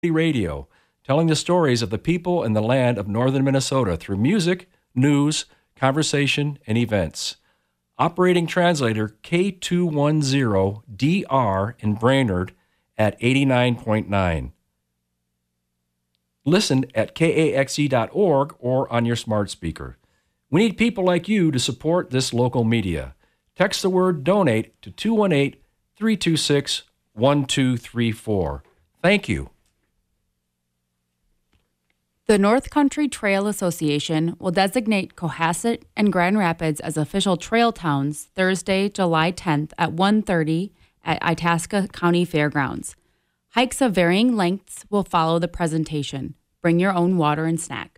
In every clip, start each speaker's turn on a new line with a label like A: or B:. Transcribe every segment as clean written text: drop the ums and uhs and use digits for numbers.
A: Radio, telling the stories of the people and the land of northern Minnesota through music, news, conversation, and events. Operating translator K210DR in Brainerd at 89.9. Listen at kaxe.org or on your smart speaker. We need people like you to support this local media. Text the word DONATE to 218-326-1234. Thank you.
B: The North Country Trail Association will designate Cohasset and Grand Rapids as official trail towns Thursday, July 10th at 1:30 at Itasca County Fairgrounds. Hikes of varying lengths will follow the presentation. Bring your own water and snack.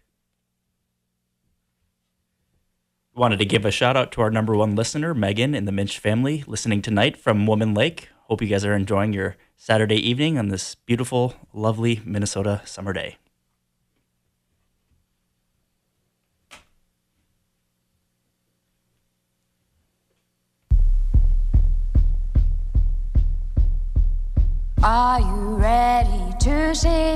C: Wanted to give a shout out to our number one listener, Megan, and the Minch family, listening tonight from Woman Lake. Hope you guys are enjoying your Saturday evening on this beautiful, lovely Minnesota summer day.
D: Are you ready to see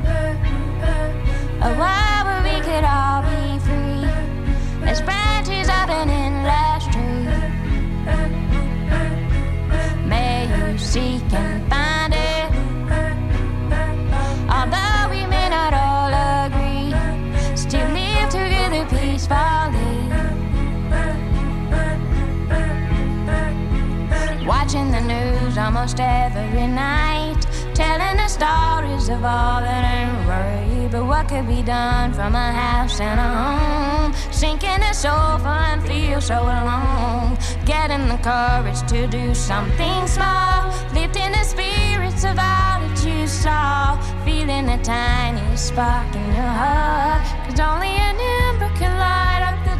D: a world where we could all be free as branches of an endless tree? May you seek and find it, although we may not all agree, still live together peacefully. Watching the news almost every night, telling the stories of all that ain't right. But what could be done from a house and a home? Sinking the sofa and feel so alone. Getting the courage to do something small, lifting the spirits of all that you saw. Feeling a tiny spark in your heart, 'cause only an ember can light up the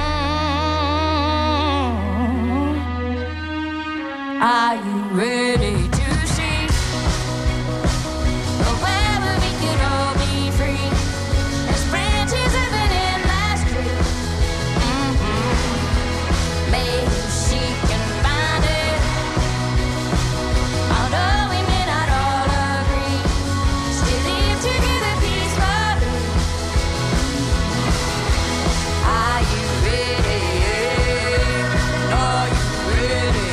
D: dawn. Are you ready to see wherever we could all be free as branches of an endless tree? May you seek and find it, although we may not all agree, still live together peacefully. Are you ready? Are you ready?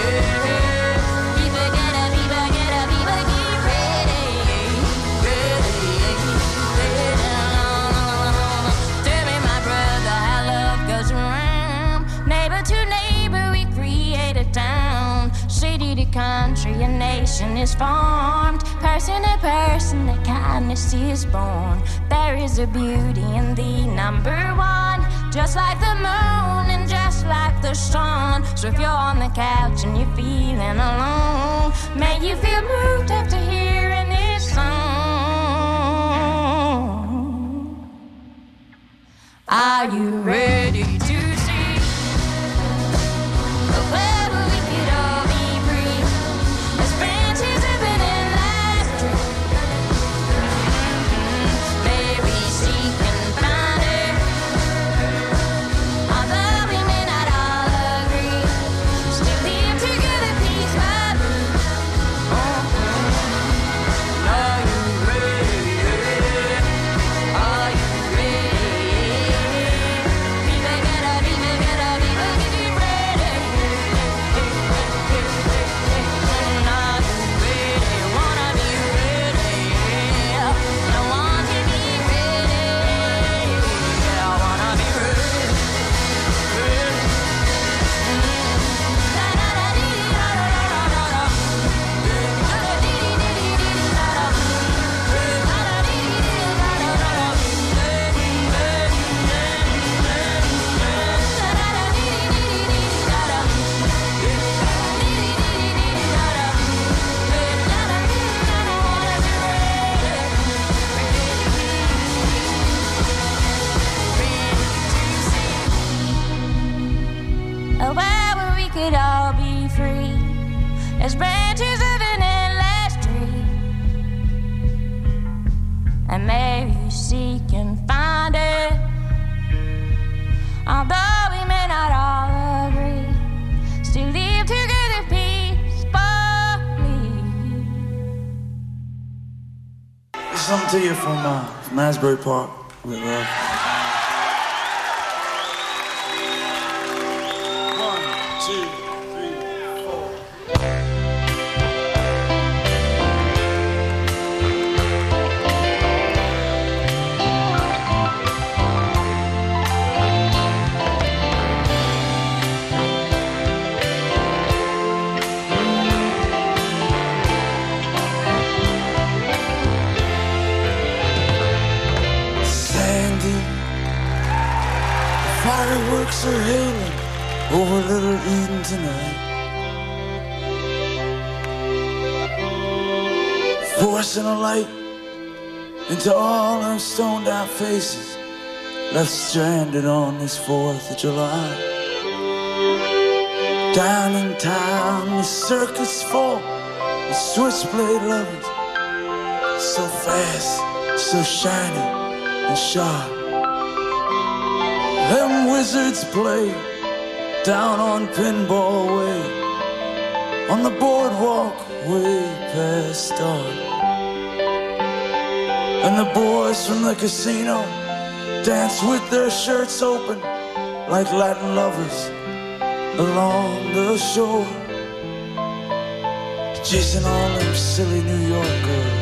D: Country, a nation is formed, person to person, a kindness is born. There is a beauty in the number one, just like the moon and just like the sun. So if you're on the couch and you're feeling alone, may you feel moved after hearing this song. Are you ready to see?
E: Something to you from Asbury Park with love. 1, 2, 3, 4. Fireworks are hailing over Little Eden tonight, forcing a light into all our stoned out faces left stranded on this 4th of July. Down in town, the circus full of switchblade lovers, so fast, so shiny and sharp. Them wizards play down on Pinball Way, on the boardwalk way past dark. And the boys from the casino dance with their shirts open like Latin lovers along the shore, chasing all them silly New York girls.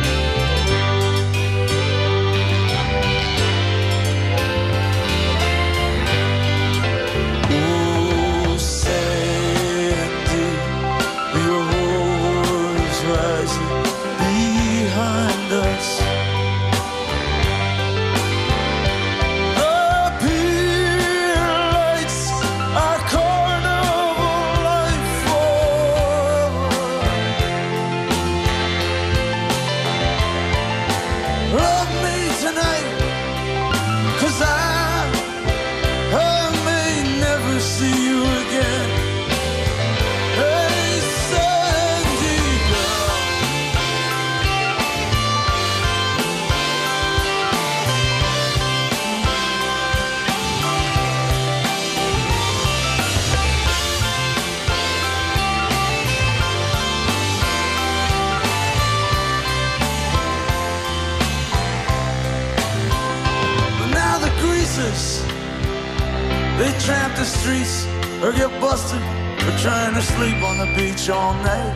E: They tramp the streets or get busted for trying to sleep on the beach all night.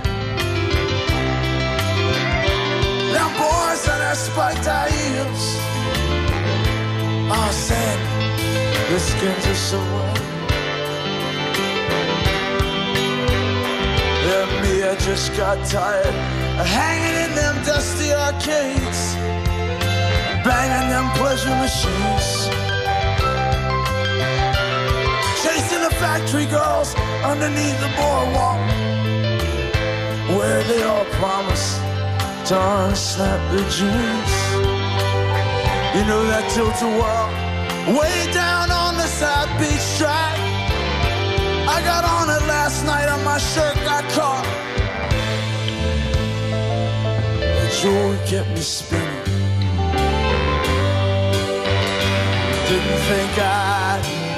E: Them boys and their spiked high heels, oh sad, their skins are so white. Yeah, me, I just got tired of hanging in them dusty arcades, banging them pleasure machines, chasing the factory girls underneath the boardwalk, where they all promise to unsnap their jeans. You know that tilt-a-whirl way down on the South Beach track. I got on it last night and my shirt got caught. The joy kept me spinning. Didn't think I'd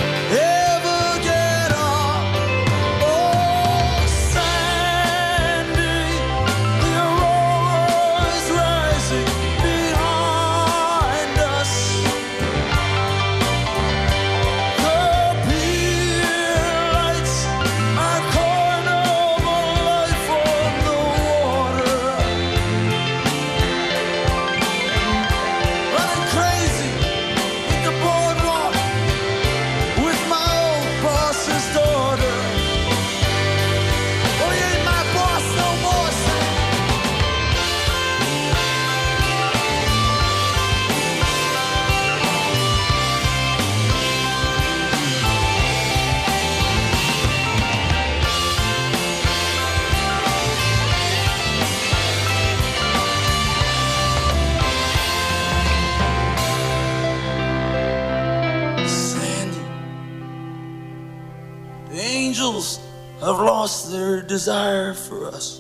E: have lost their desire for us.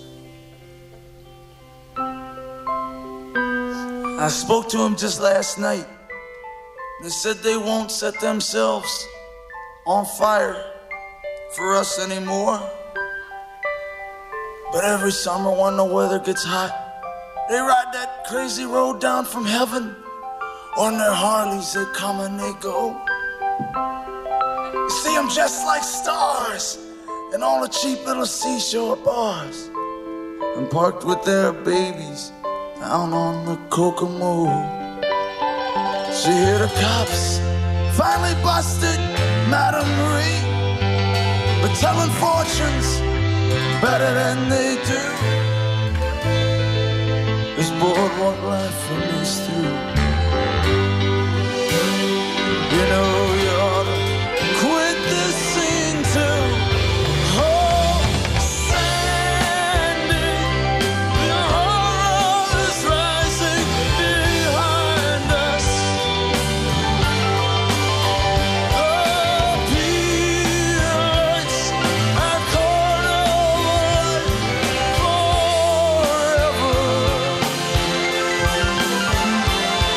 E: I spoke to them just last night. They said they won't set themselves on fire for us anymore. But every summer when the weather gets hot, They ride that crazy road down from heaven. On their Harleys they come and they go. You see them just like stars in all the cheap little seashore bars, and parked with their babies down on the Kokomo. She hear the cops finally busted Madame Marie, but telling fortunes better than they do. This boardwalk life for me is through. You know you ought to quit this scene too. Oh, Sandy, the horror is rising behind us. The peanuts are gone forever.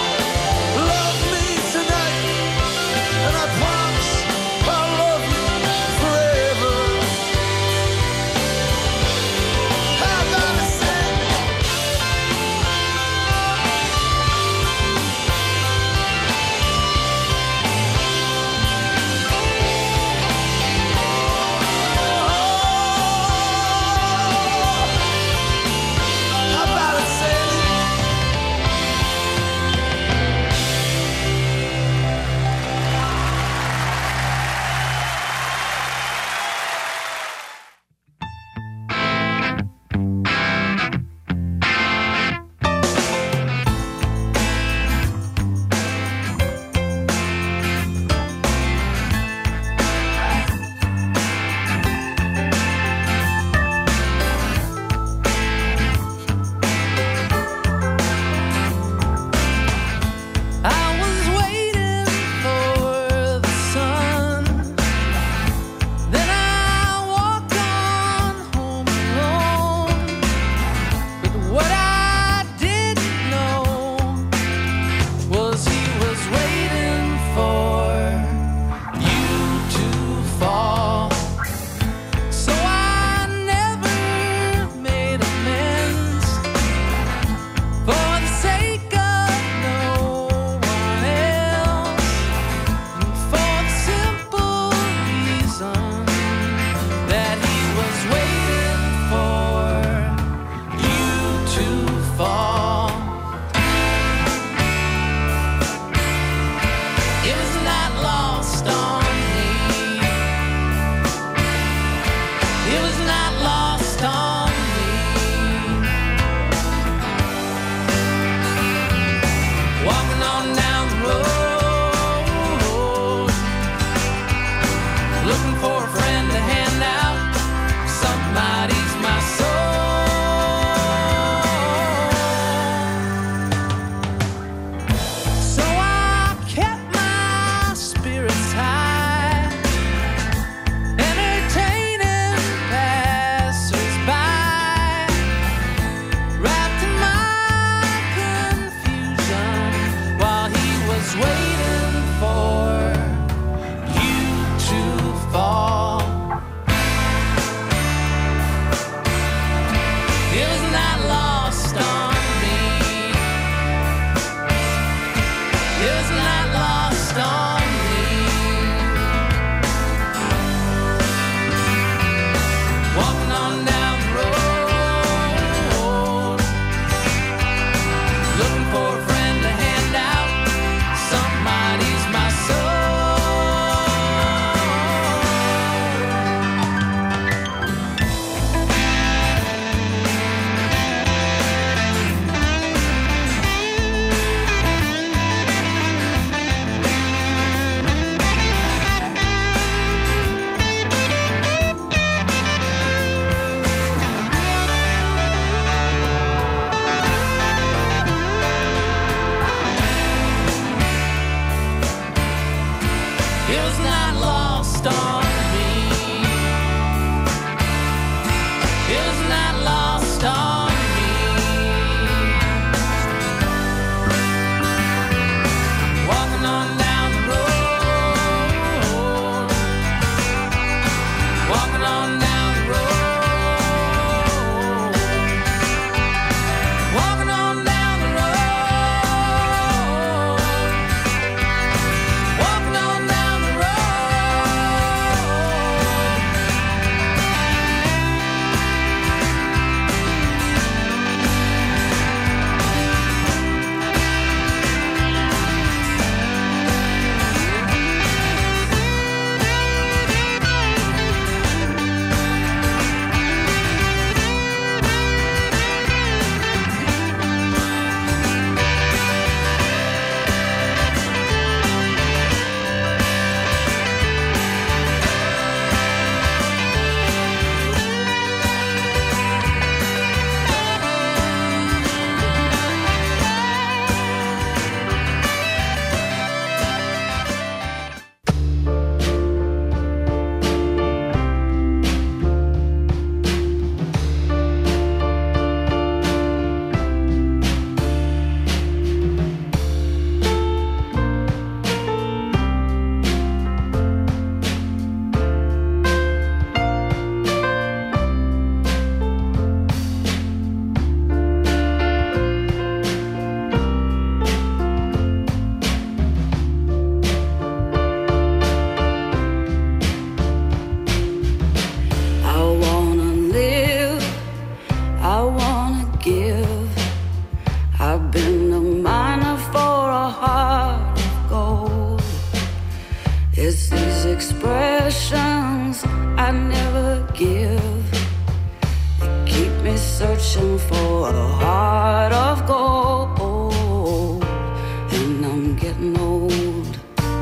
F: I never give. You keep me searching for a heart of gold, and I'm getting old.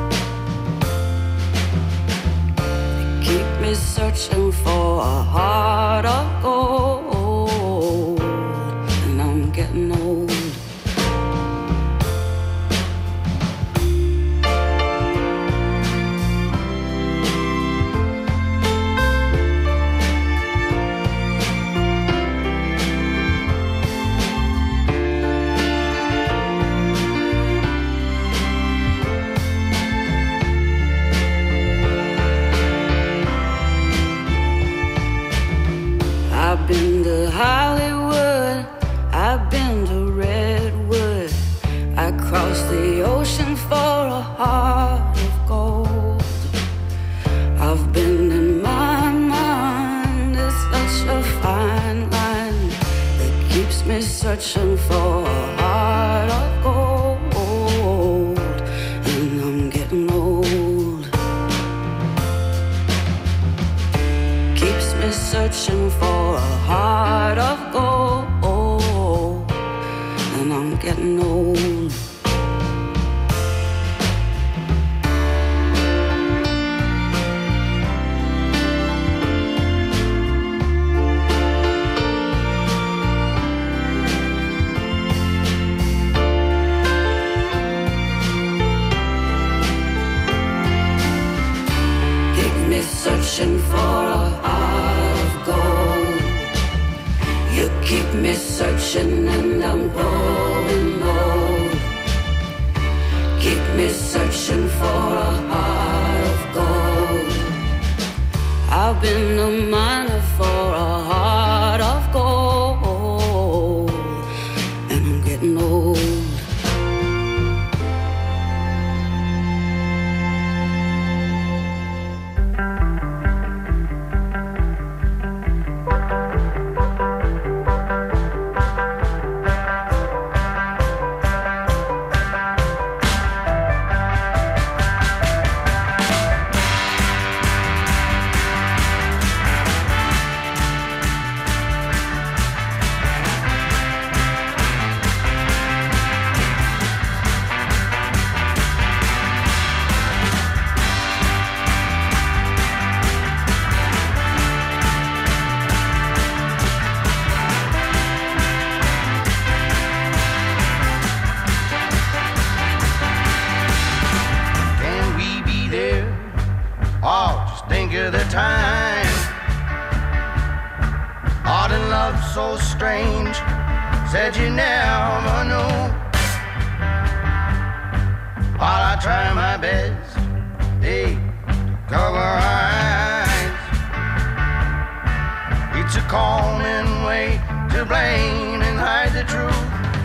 F: You keep me searching for a heart of gold, and I'm getting old. I've been to Hollywood, I've been to Redwood, I crossed the ocean for a heart of gold. I've been in my mind, it's such a fine line that keeps me searching for a heart of gold, and I'm getting old. Keeps me searching for a heart of gold, and I'm getting old. Keep me searching for a heart of gold. You keep me searching and I'm growing old. Keep me searching for a heart of gold. I've been a miner for a heart of gold, and I'm getting old.
G: The time art and love so strange, said you never know. While I try my best, hey, to cover eyes, it's a common way to blame and hide the truth.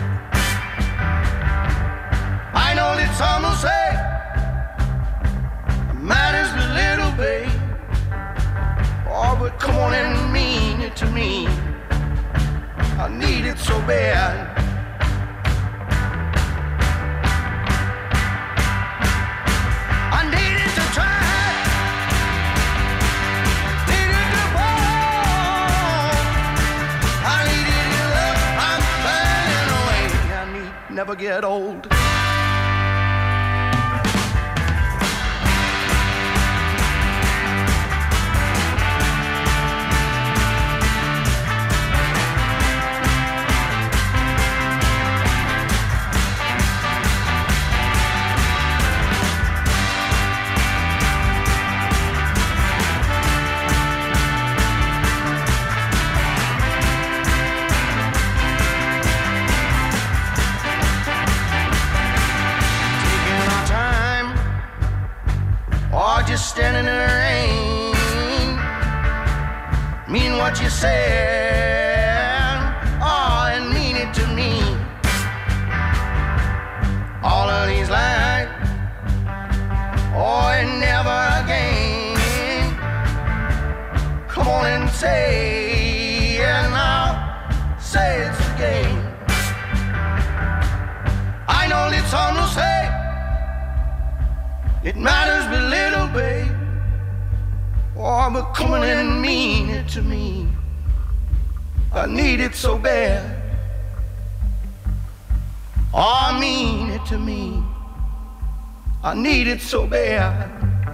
G: I know that some will say matters but little, babe. Oh, but come on and mean it to me. I need it so bad. I need it to try. Need it to fall. I need it to love. I'm finding a way. I need never get old. Just standing in the rain, mean what you said, oh, and mean it to me. All of these lies, oh, and never again. Come on and say, and I'll say it again. I know that some will say it matters but little, babe. Oh, but come on and mean it to me. I need it so bad. Oh, mean it to me. I need it so bad.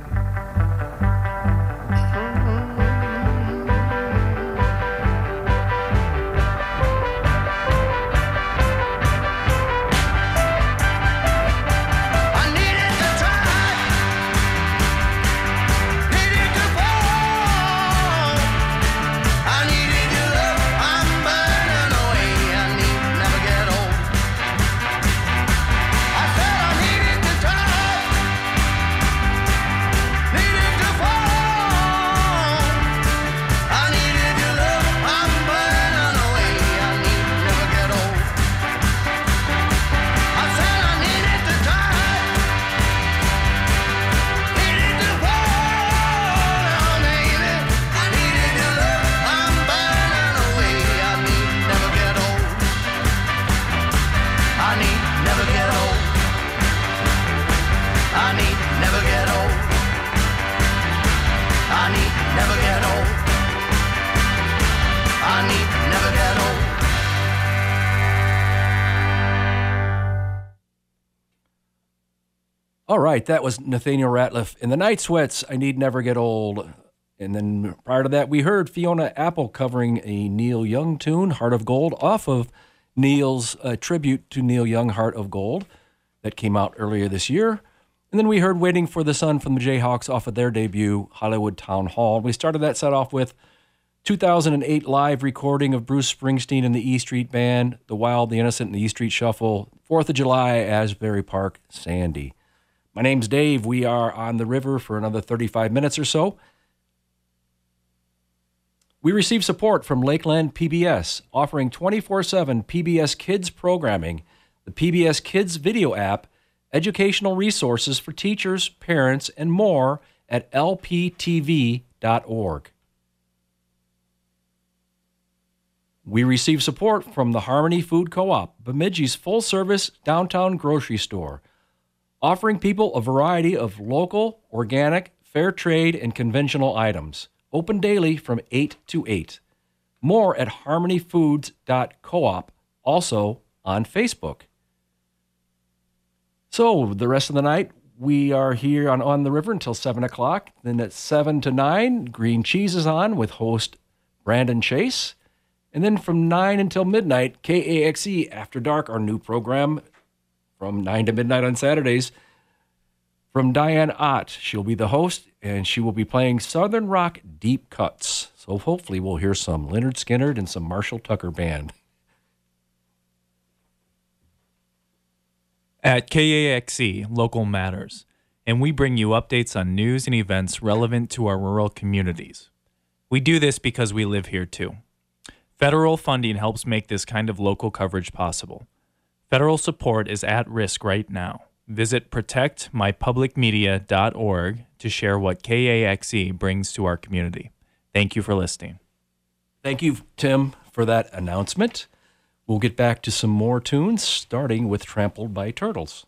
A: All right, that was Nathaniel Ratliff in the Night Sweats, I Need Never Get Old. And then prior to that, we heard Fiona Apple covering a Neil Young tune, Heart of Gold, off of Neil's tribute to Neil Young, Heart of Gold, that came out earlier this year. And then we heard Waiting for the Sun from the Jayhawks off of their debut, Hollywood Town Hall. We started that set off with 2008 live recording of Bruce Springsteen and the E Street Band, The Wild, the Innocent, and the E Street Shuffle, 4th of July, Asbury Park, Sandy. My name's Dave. We are on the river for another 35 minutes or so. We receive support from Lakeland PBS, offering 24/7 PBS Kids programming, the PBS Kids video app, educational resources for teachers, parents, and more at lptv.org. We receive support from the Harmony Food Co-op, Bemidji's full-service downtown grocery store, offering people a variety of local, organic, fair trade, and conventional items. Open daily from 8 to 8. More at harmonyfoods.coop, also on Facebook. So the rest of the night, we are here on the river until 7 o'clock. Then at 7 to 9, Green Cheese is on with host Brandon Chase. And then from 9 until midnight, KAXE After Dark, our new program, from 9 to midnight on Saturdays, from Diane Ott. She'll be the host, and she will be playing Southern Rock deep cuts. So hopefully we'll hear some Lynyrd Skynyrd and some Marshall Tucker Band.
H: At KAXE, Local Matters, and we bring you updates on news and events relevant to our rural communities. We do this because we live here too. Federal funding helps make this kind of local coverage possible. Federal support is at risk right now. Visit protectmypublicmedia.org to share what KAXE brings to our community. Thank you for listening.
A: Thank you, Tim, for that announcement. We'll get back to some more tunes, starting with Trampled by Turtles.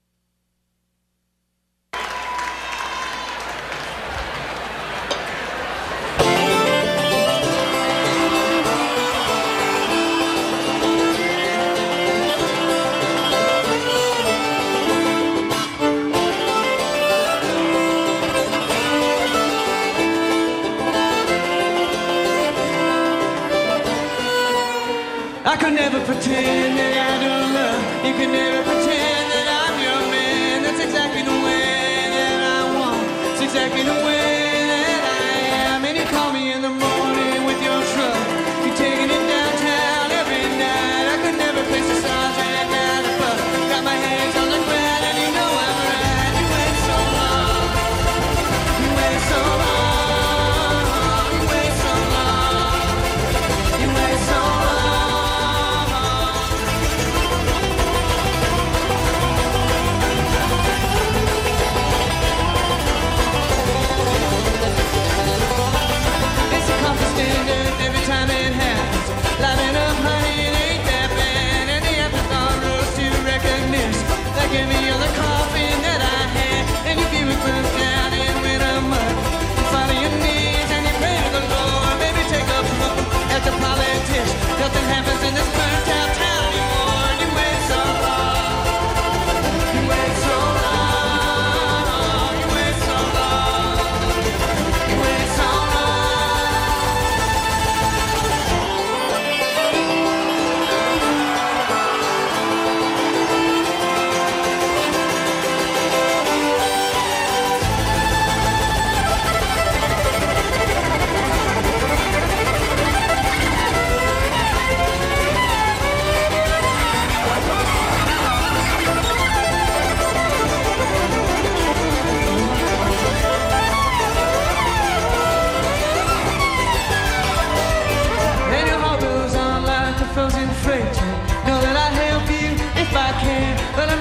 I: I could never pretend that I don't love. You can never pretend that I'm your man. That's exactly the way that I want. It's exactly the way that I am. And you call me in the morning with your truck. You're taking it downtown every night. I could never place the stars at night above. Got my hands on the ground and you know I'm right. You wait so long. You wait so long. You wait so long. You wait so long.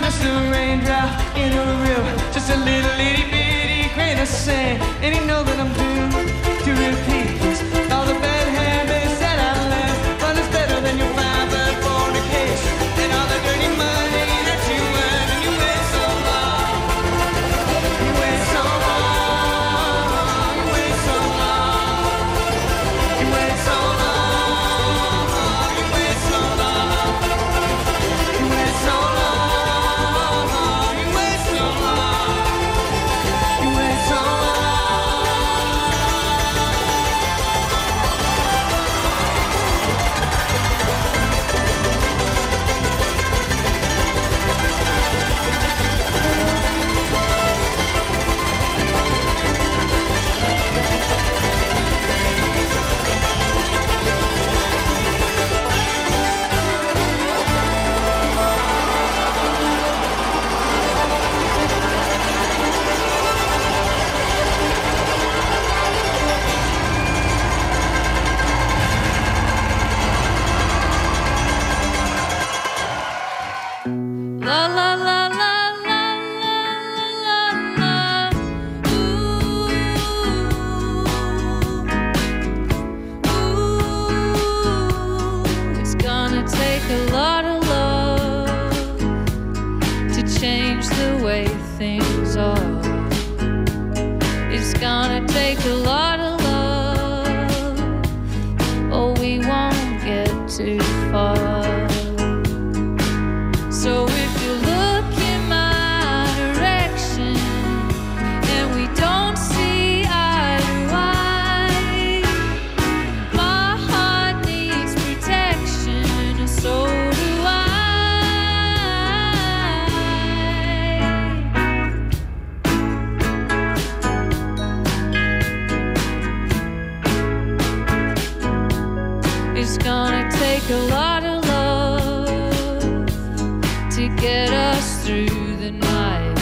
I: just a raindrop in a river, just a little itty bitty grain of sand. And you know that I'm doomed to repeat this. All the bad habits that I learned, but it's better than your five-bud fornication and all the dirty money that you earned. And you wait so long, you wait so long, you wait so long, you wait so long, you wait so long, you wait so long, you wait so long, you wait so long.
F: La la la la la la la la. Ooh, ooh. It's gonna take a lot of love to change the way things are. It's gonna take a lot of love, or we won't get too far. So if you look in my direction and we don't see eye to eye, my heart needs protection and so do I. It's gonna take a lot of love to get us through the night.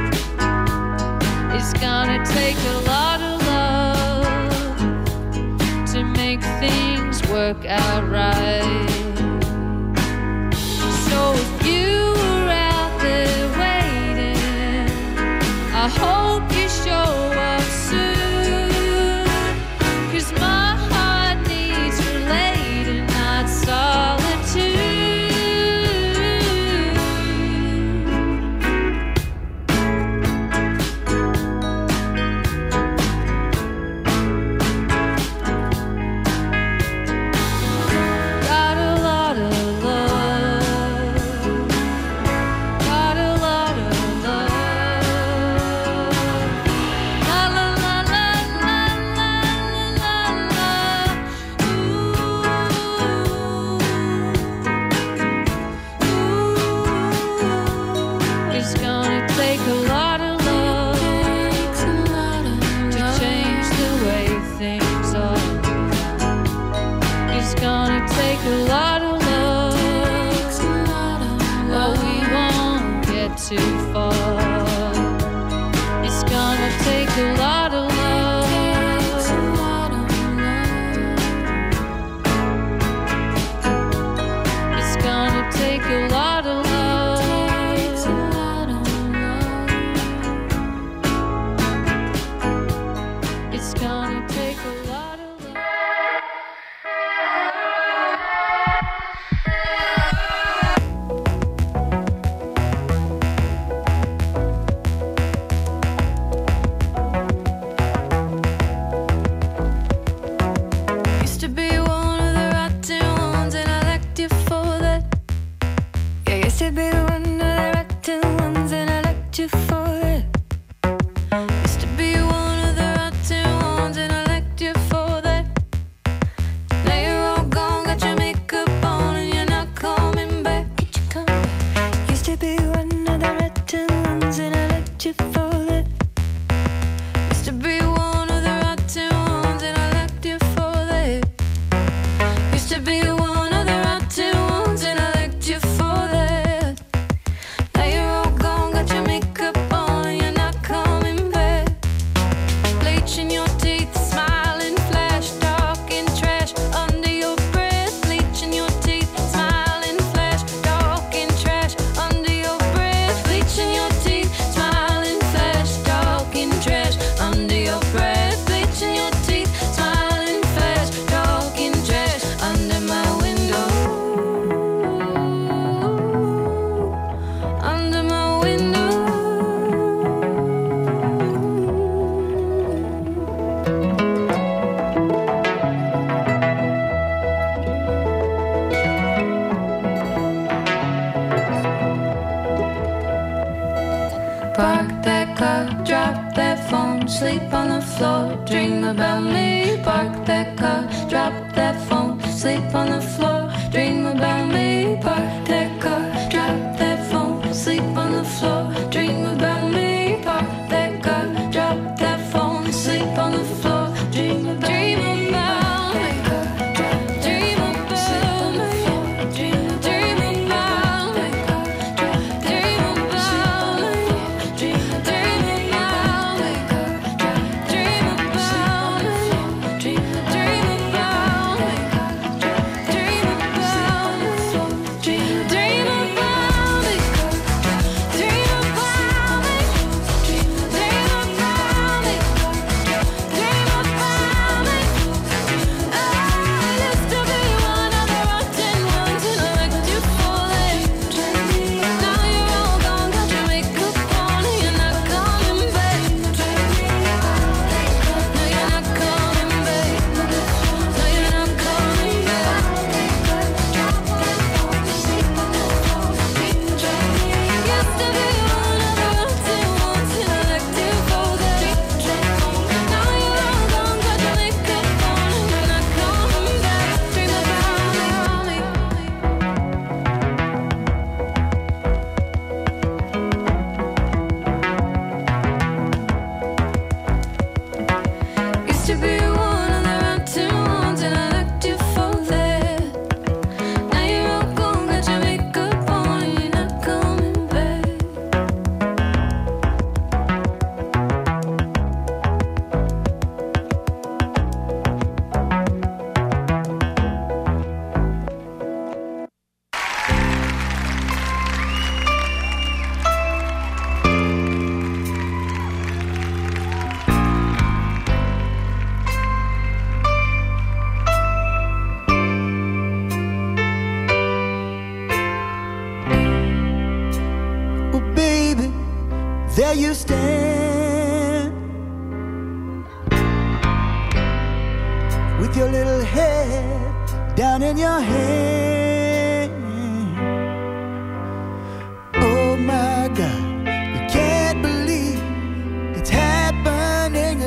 F: It's gonna take a lot of love to make things work out right. So if you were out there waiting, I hope you show up soon, 'cause my heart needs relating, not solitude. Got a lot of love, got a lot of love. La la la la la la la la. Ooh, it's gonna take a lot of love to change the way things are. It's gonna take a lot of love, or we won't get too far. It's gonna take a lot of love. It's gonna take a lot of love. It's gonna take a lot of love. Park that car, drop that phone, sleep on the floor, dream about me. Park that car, drop that phone, sleep on the floor, dream about me. Park that car, drop that phone, sleep on the floor, dream about me. Park that car, drop that phone, sleep on the floor, dream about me.
I: There you stand with your little head down in your hand. Oh my God, you can't believe it's happening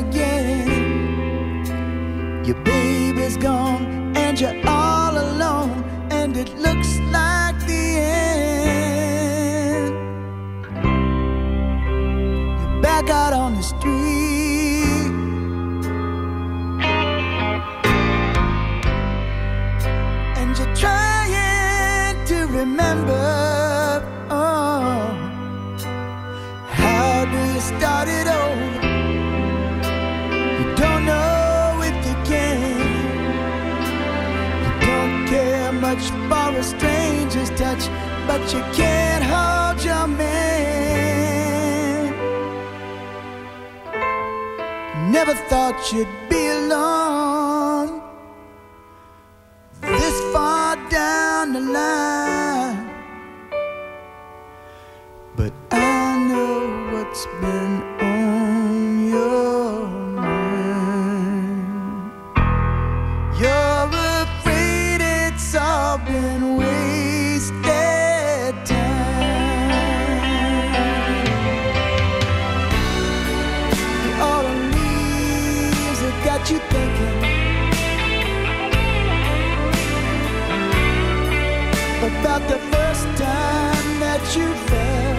I: again. Your baby's gone and you're all alone, and it looks like the end. You're back out on the street, and you're trying to remember, oh, how do you start it over? You don't know if you can. You don't care much for a stranger's touch, but you can't hold your man. Never thought you'd be alone this far down the line, but I know what's been on your mind. You're afraid it's all been wasted time. The autumn leaves have got you thinking about the first time that you fell.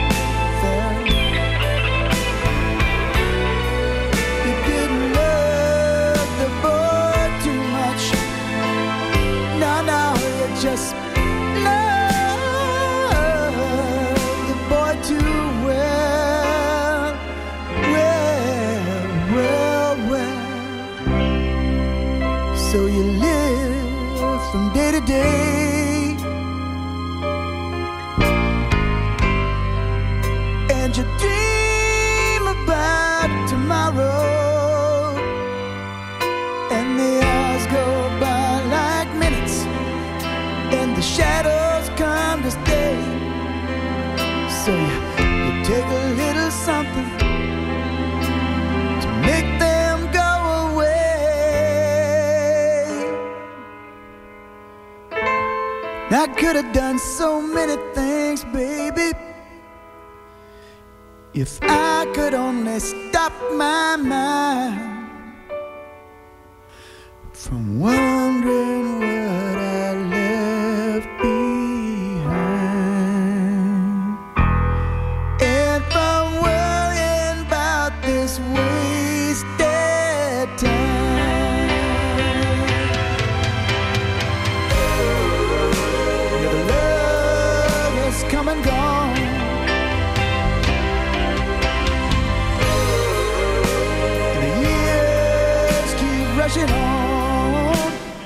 I: You didn't love the boy too much. Now you just love the boy too well. So you live from day to day, and you dream about tomorrow, and the hours go by like minutes, and the shadows come to stay. So you take a little something to make them go away. I could have done so many things, baby, If I could only stop my mind from wondering what I left behind, and from worrying about this wasted time. Yeah, the love has come and gone. Rushing on.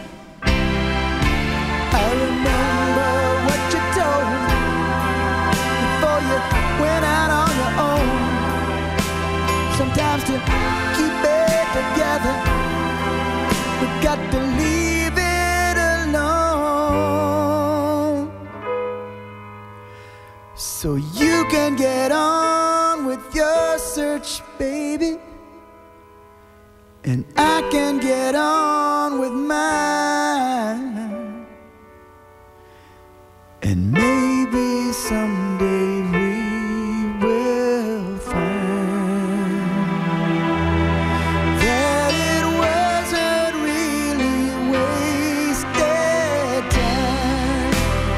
I: I remember what you told me before you went out on your own. Sometimes to keep it together, we got to leave it alone. So you can get on with your search, baby, and I can get on with mine. And maybe someday we will find that it wasn't really wasted time.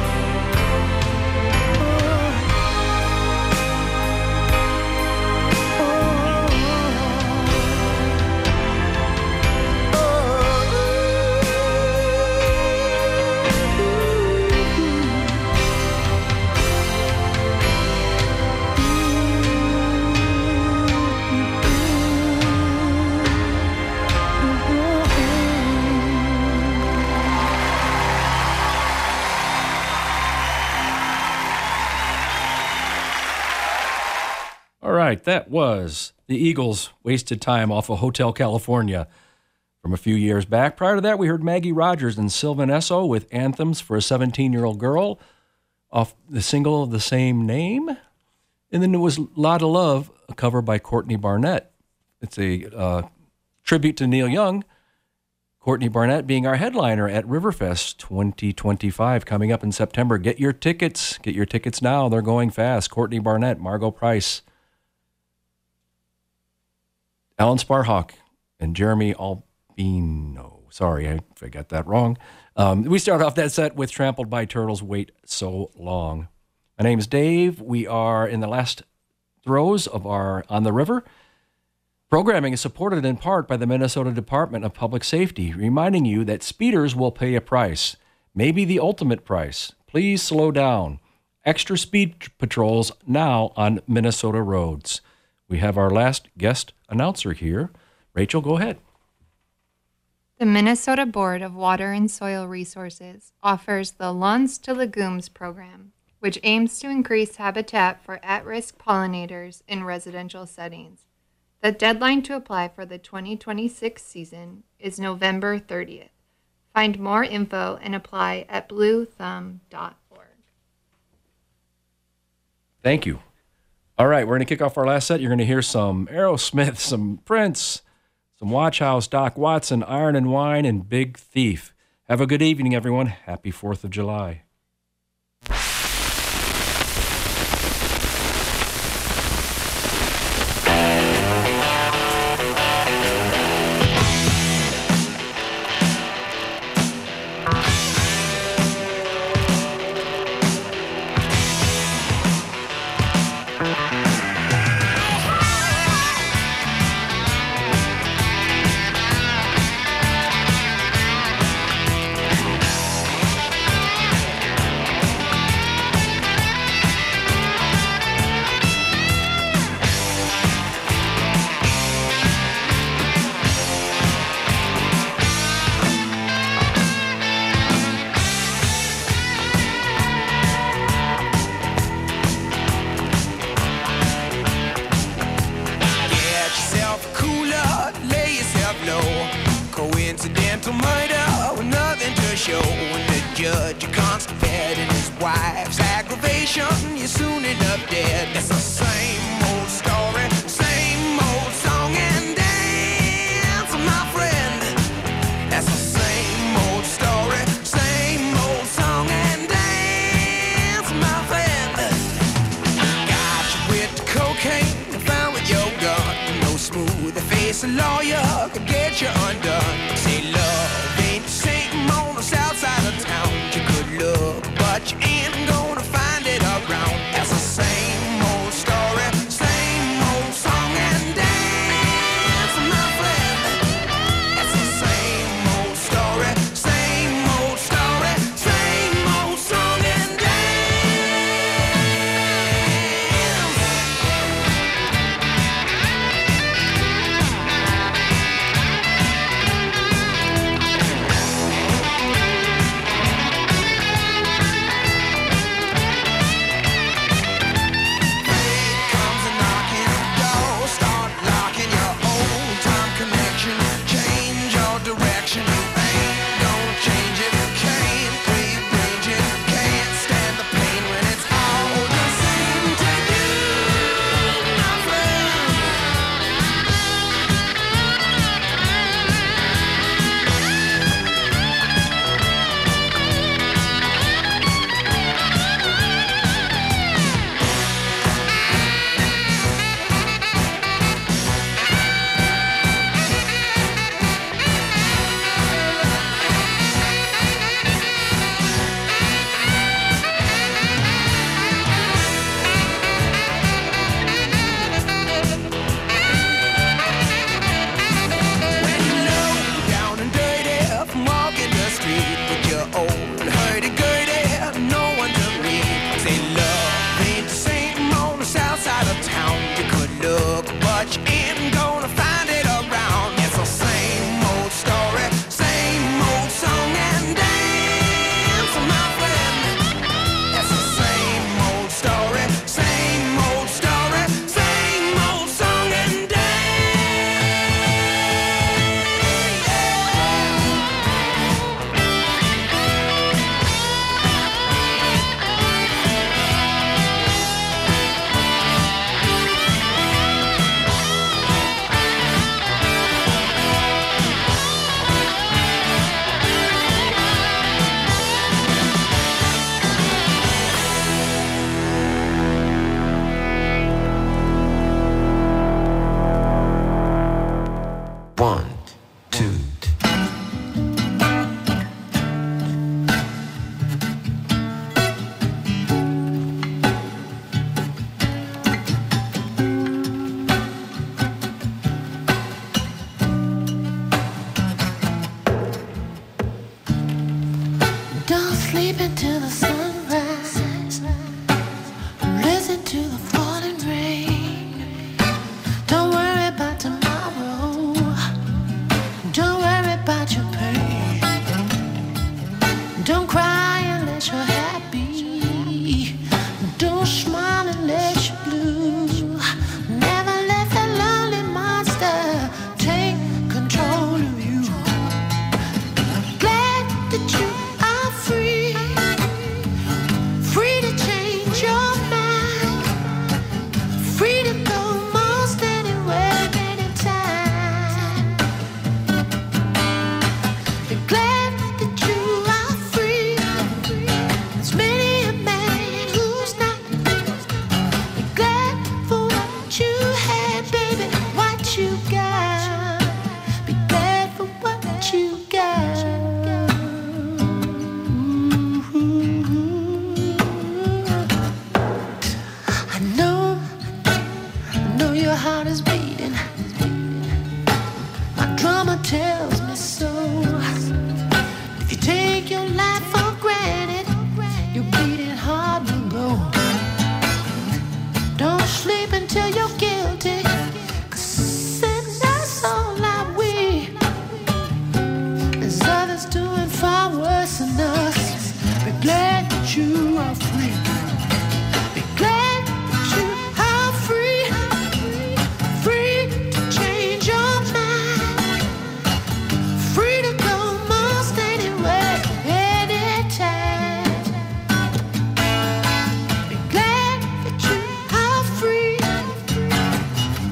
A: All right, that was the Eagles' Wasted Time off of Hotel California from a few years back. Prior to that, we heard Maggie Rogers and Sylvan Esso with Anthems for a 17-year-old Girl off the single of the same name. And then it was Lotta Love, a cover by Courtney Barnett. It's a tribute to Neil Young. Courtney Barnett being our headliner at Riverfest 2025 coming up in September. Get your tickets. Get your tickets now. They're going fast. Courtney Barnett, Margot Price, Alan Sparhawk, and Jeremy Albino. Sorry, I got that wrong. We start off that set with Trampled by Turtles, Wait So Long. My name's Dave. We are in the last throes of our On the River. Programming is supported in part by the Minnesota Department of Public Safety, reminding you that speeders will pay a price, maybe the ultimate price. Please slow down. Extra speed patrols now on Minnesota roads. We have our last guest announcer here. Rachel, go ahead.
J: The Minnesota Board of Water and Soil Resources offers the Lawns to Legumes program, which aims to increase habitat for at-risk pollinators in residential settings. The deadline to apply for the 2026 season is November 30th. Find more info and apply at bluethumb.org.
A: Thank you. All right, we're going to kick off our last set. You're going to hear some Aerosmith, some Prince, some Watch House, Doc Watson, Iron and Wine, and Big Thief. Have a good evening, everyone. Happy 4th of July.
E: Cocaine guess a lawyer could get you undone. Say love ain't the same on the south side of town. You could look, but you ain't gonna find it around. That's the same old story, same old song and dance, my friend. That's the same old story, same old story, same old song and dance. Comes a knocking door, start locking your old time connection. Change your direction, ain't gonna change it. Can't rearrange it, can't stand the pain when it's all the same to you, my friend. When you're low down and dirty from walking the street with your old hurdy-gurdy, no one to read. Say love ain't the same on the south side of town. You could look, but you ain't gonna find it around. It's the same old story, same old song and dance, my friend. That's the same old story, same old story, same old song and dance.
K: One, two.
L: Don't sleep until the sunrise. Listen to the falling rain. Don't worry about tomorrow. Don't worry about your pain. Don't cry unless you're happy. Don't smile unless you're blue. Never let the lonely monster take control of you. Glad that you are free, free to change your mind, free to go most anywhere, anytime. Be glad that you are free. There's many a man who's not. Be glad for what you had, baby, what you got. Be glad for what you got. I know your heart is beating. My drummer tells me so. If you take your life for granted, your beating heart will go. Don't sleep until you're guilty, 'cause that's all I we. There's others doing far worse than us. Be glad that you are free. Be glad that you are free. Free to change your mind. Free to go most anywhere, anytime. Be glad that you are free.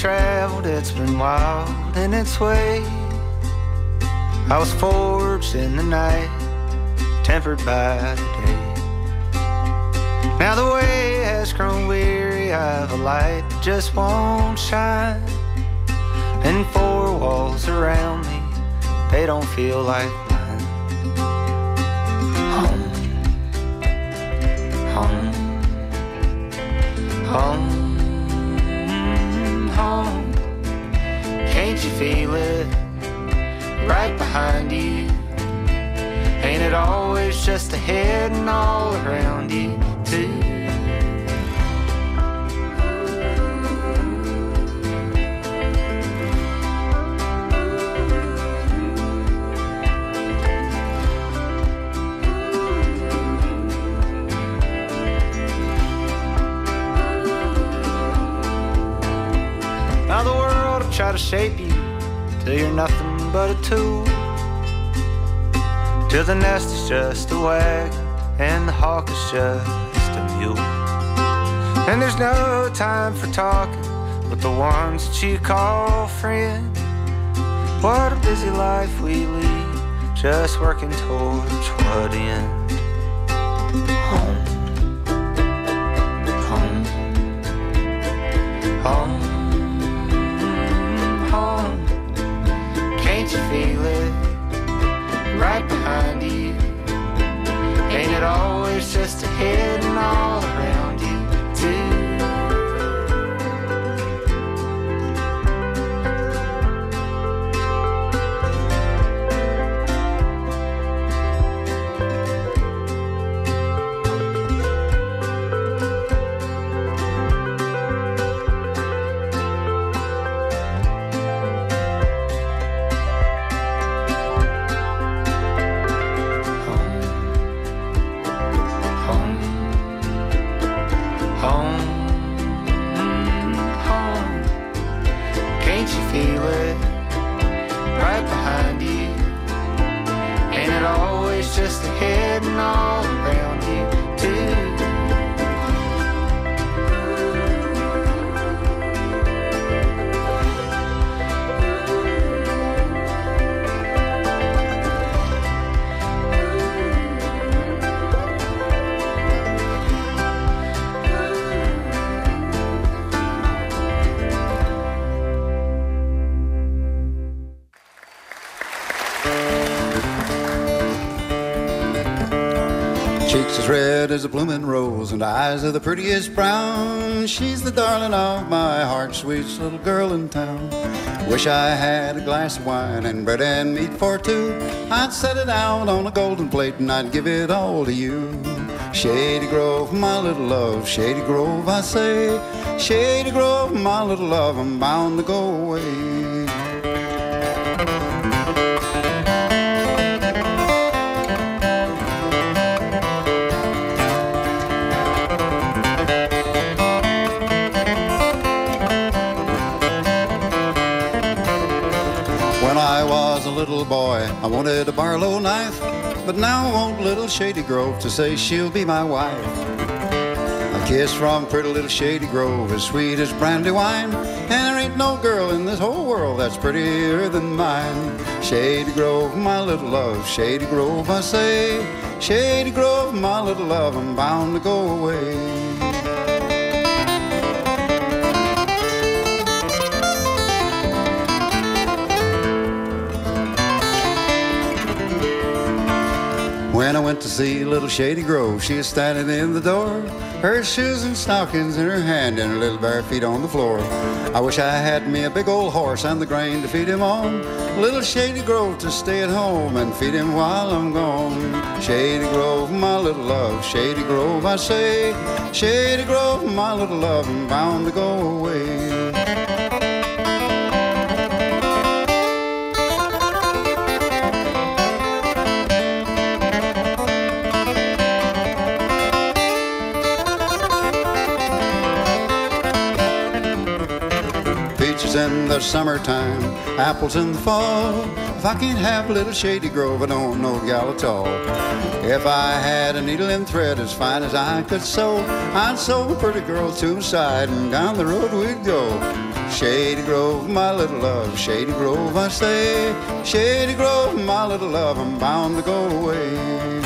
K: traveled, it's been wild in its way. I was forged in the night, tempered by the day. Now the way has grown weary, I have a light that just won't shine. And four walls around me, they don't feel like mine. Home, home, home, home. Can't you feel it right behind you? Ain't it always just ahead and all around you too? Now the world will try to shape you till you're nothing but a tool, till the nest is just a wagon and the hawk is just a mule. And there's no time for talking with the ones that you call friend. What a busy life we lead, just working towards what end? Home, home, home, home. Can't you feel it right behind you? Ain't it always just ahead and all around you too? Just ahead and all around you too.
M: Cheeks as red as a blooming rose and eyes of the prettiest brown. She's the darling of my heart, sweetest little girl in town. Wish I had a glass of wine and bread and meat for two. I'd set it out on a golden plate and I'd give it all to you. Shady Grove, my little love, Shady Grove, I say. Shady Grove, my little love, I'm bound to go away. Little boy, I wanted a Barlow knife, but now I want little Shady Grove to say she'll be my wife. A kiss from pretty little Shady Grove, as sweet as brandy wine, and there ain't no girl in this whole world that's prettier than mine. Shady Grove, my little love, Shady Grove, I say. Shady Grove, my little love, I'm bound to go away. When I went to see little Shady Grove, she was standing in the door, her shoes and stockings in her hand and her little bare feet on the floor. I wish I had me a big old horse and the grain to feed him on, little Shady Grove to stay at home and feed him while I'm gone. Shady Grove, my little love, Shady Grove, I say. Shady Grove, my little love, I'm bound to go away. In the summertime, apples in the fall. If I can't have little Shady Grove, I don't know the gal at all. If I had a needle and thread as fine as I could sew, I'd sew a pretty girl to my side and down the road we'd go. Shady Grove, my little love, Shady Grove, I say. Shady Grove, my little love, I'm bound to go away.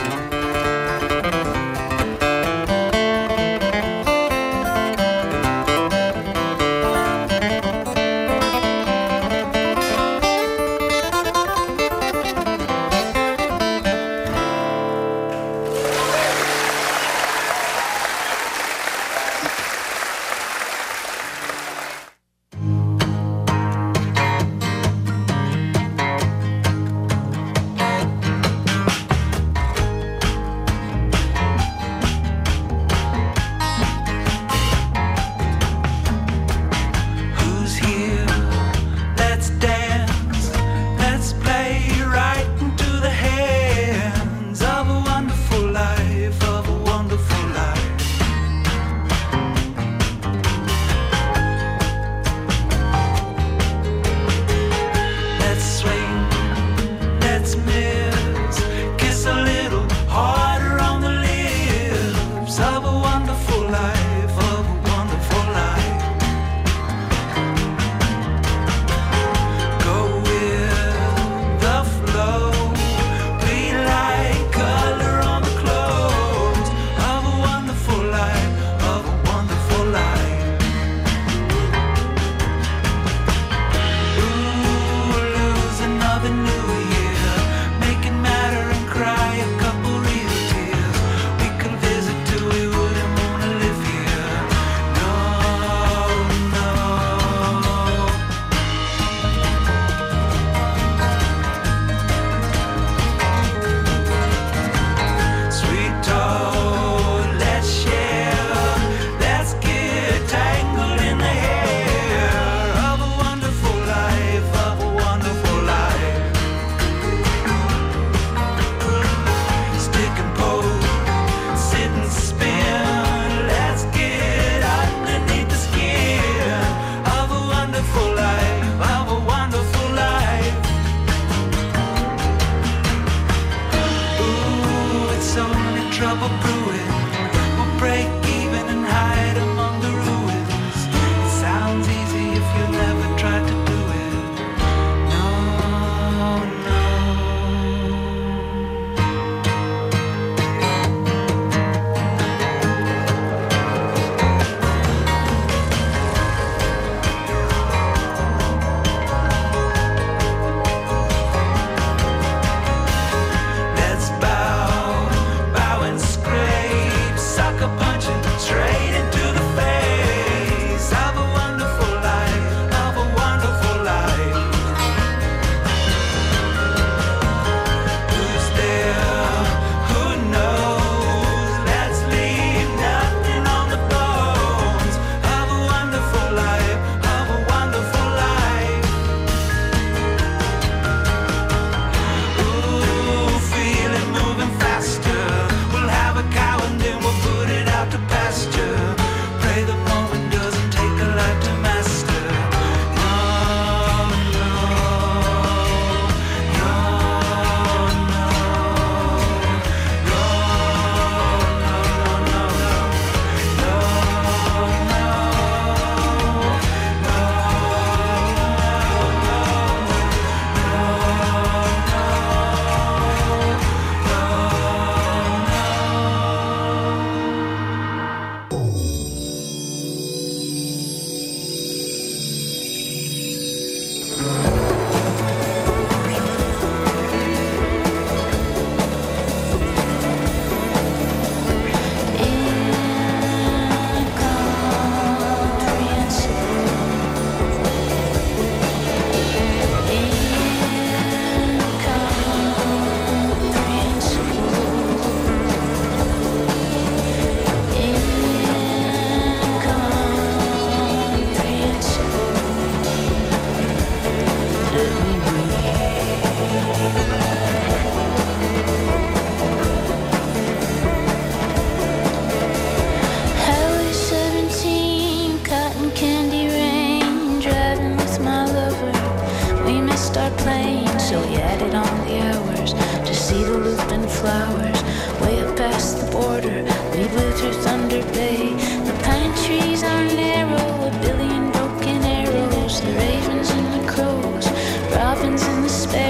L: flowers way up past the border. We blew through Thunder Bay. The pine trees are narrow, a billion broken arrows.
D: ravens and the crows, robins and the sparrows.